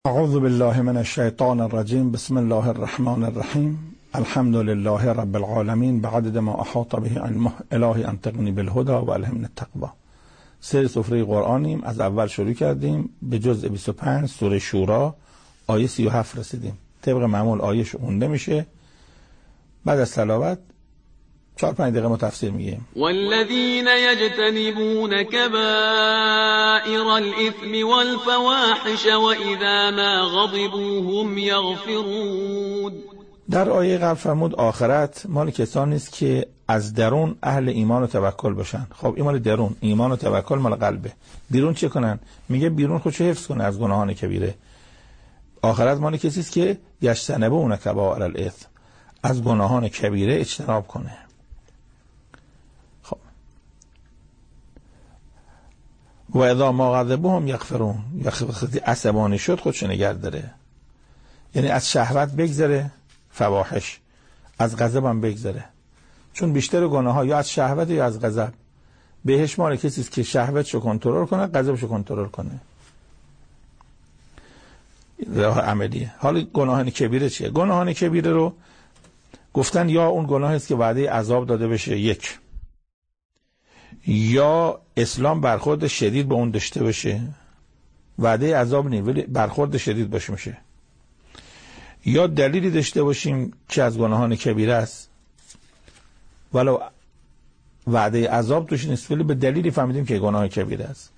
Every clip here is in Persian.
اعوذ بالله من الشیطان الرجیم. بسم الله الرحمن الرحیم. الحمد لله رب العالمین بعدد ما احاط به علمه. الهی انطقنی بالهدى و الهمنی التقوی. سیر سفره قرآنیم. از اول شروع کردیم به جزء 25 سوره شورا آیه 37 رسیدیم. طبق معمول آیه خونده میشه، بعد از تلاوت 4-5 دقیقه ما تفسیر میگیم. والذین یجتنبون کبائر الاثم والفواحش واذا ما غضبوا هم یغفرون. در آیه قبل فرمود آخرت مال کسانی است که از درون اهل ایمان و توکل باشن. خب این مال درون، ایمان و توکل مال قلبه. بیرون چه کنن؟ میگه بیرون خودشو حفظ کنه از گناهان کبیره. آخرت مال کسی است که یجتنبون کبائر الاثم، از گناهان کبیره اجتناب کنه. و اذا ما غضبوا هم یغفرون، وقتی عصبانی شد خودشو نگه داره، یعنی از شهوت بگذره، فواحش، از غضب هم بگذره، چون بیشتر گناه ها یا از شهوت یا از غضب. بهش مال کسی است که شهوتشو کنترل کنه، غضبشو کنترل کنه. راه عملیه. حالا گناهان کبیره چیه؟ گناهان کبیره رو گفتن یا اون گناه است که وعده عذاب داده بشه، یک، یا اسلام برخورد شدید به اون داشته باشه، وعده عذاب نی ولی برخورد شدید باشه میشه، یا دلیلی داشته باشیم که از گناهان کبیره است ولو وعده عذاب توش نیست ولی به دلیلی فهمیدیم که گناه کبیره است،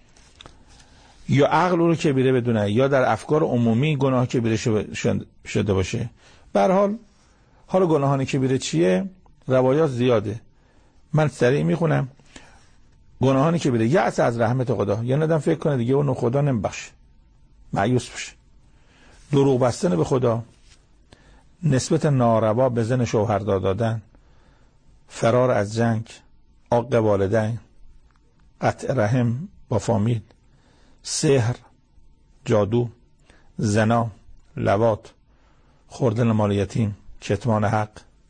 یا عقل رو کبیره بدونه، یا در افکار عمومی گناه کبیره شده باشه. به هر حال حالا گناهان کبیره چیه؟ روایات زیاده، من سریع میخونم. گناهانی که بره یأس از رحمت خدا، یا ندم فکر کنه دیگه اون خدا نمیبخشه، مایوس بشه. دروغ بستن به خدا، نسبت ناروا به زن شوهر دادن، فرار از جنگ، عاق والدین، قطع رحم با فامیل، سحر، جادو، زنا، لواط، خوردن مال یتیم، کتمان حق،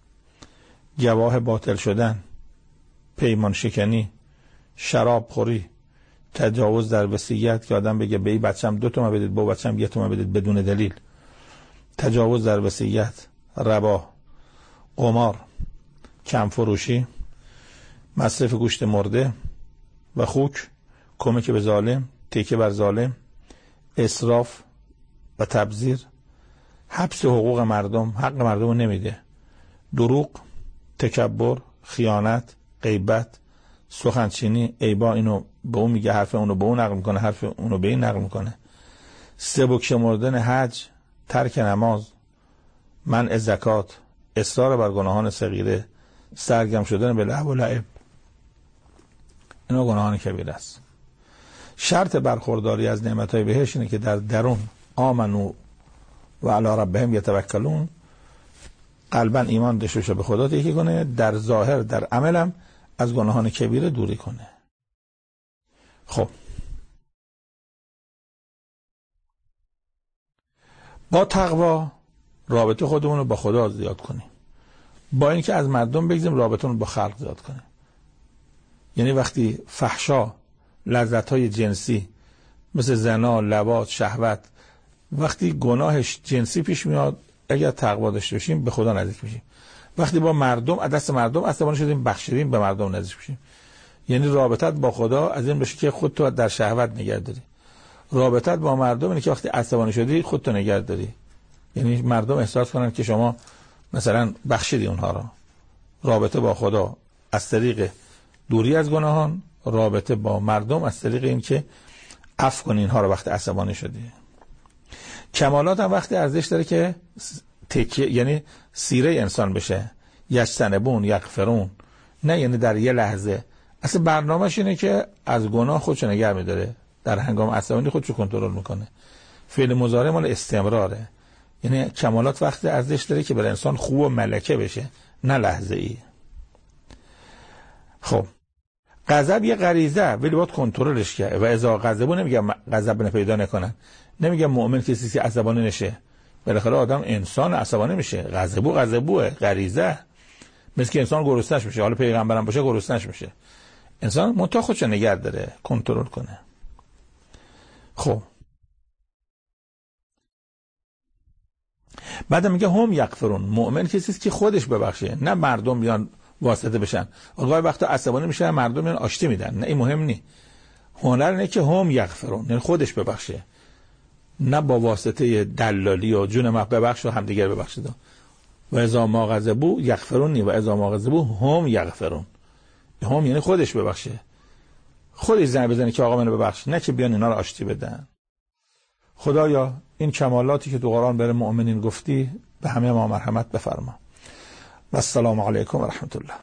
گواه باطل شدن، پیمان شکنی، شراب خوری، تجاوز در وصیت که آدم بگه به این بچم 2 تومن بدید، با بچم 1 تومن بدید بدون دلیل، تجاوز در وصیت، ربا، قمار، کم فروشی، مصرف گوشت مرده و خوک، کمک به ظالم، تکیه بر ظالم، اسراف و تبذیر، حبس حقوق مردم، حق مردم رو نمیده، دروغ، تکبر، خیانت، غیبت، سخنچینی، عیبا، اینو به اون میگه، حرف اونو به اون نقل میکنه، حرف اونو به این نقل میکنه، سبک شمردن حج، ترک نماز، منع زکات، اصرار بر گناهان صغیره، سرگرم شدن به لهو و لعب، اینا گناهان کبیره است. شرط برخورداری از نعمتهای بهشت اینه که در درون آمنو و علی ربهم یتوکلون، قلبا ایمان داشته باشه، به خدا تکیه کنه، در ظاهر در عملم از گناهان کبیره دوری کنه. خب با تقوا رابطه خودمون رو با خدا زیاد کنیم، با اینکه از مردم بگذیم رابطه رو با خلق زیاد کنیم. یعنی وقتی فحشا، لذت‌های جنسی مثل زنا، لواط، شهوت، وقتی گناهش جنسی پیش میاد، اگر تقوا داشته باشیم به خدا نزدیک میشیم. وقتی با مردم از دست مردم عصبانی شدیم، بخشیدیم، به مردم نزدیک میشیم. یعنی رابطت با خدا از این بشه که خودتو در شهوت نگه داری. رابطت با مردم اینه که وقتی عصبانی شدی خودتو نگه داری، یعنی مردم احساس کنن که شما مثلا بخشیدی اونها را. رابطه با خدا از طریق دوری از گناهان، رابطه با مردم از طریق این که عفو کنی اینها را وقتی عصبانی شدی. کمالات هم وقتی ارزش داره که تکیه، یعنی سیره انسان بشه، یجتنبون یغفرون، نه یعنی در یه لحظه. اصلا برنامه‌اش اینه که از گناه خودشو نگه می‌داره، در هنگام عصبانی خودشو کنترل میکنه. فعل مضارع مال استمراره، یعنی کمالات وقتی ارزش داره که برای انسان خوب و ملکه بشه، نه لحظه ای. خب غضب یه غریزه ولی باید کنترلش کرد. و اذا غضبوا نمیگم غضب پیدا نکنن، نمیگم مؤمن کسی که عصبانی نشه، بالاخره آدم انسان عصبانی میشه، غضبوه غریزه، مثل که انسان گرسنه‌اش میشه، حالا پیغمبرم باشه گرسنه‌اش میشه. انسان منتها خودشو نگه داره، کنترل کنه. خب بعد میگه هم یغفرون، مؤمن کسی است که خودش ببخشه، نه مردم بیان واسطه بشن. گاهی وقتا عصبانی میشن مردم بیان آشتی میدن، نه این مهم نی. هنر اینه که هم یغفرون، یعنی خودش ببخشه، نه با واسطه دلالی و جون ما ببخش و همدیگر ببخشید. و اذا ما غضبوا یغفرون، و اذا ما غضبوا هم یغفرون. هم یعنی خودش ببخشه، خودش زنگ بزنه که آقا منو ببخش، نه که بیان اینا رو آشتی بدن. خدایا این کمالاتی که تو قرآن برای مؤمنین گفتی به همه ما مرحمت بفرما. و السلام علیکم و رحمت الله.